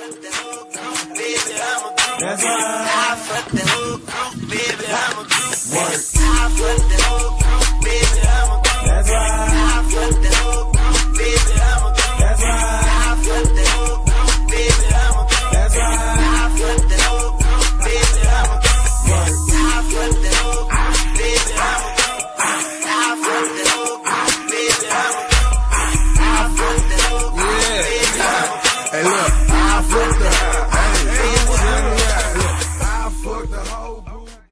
That's why I fuck the whole group, baby. I'm a group. Work. I fuck the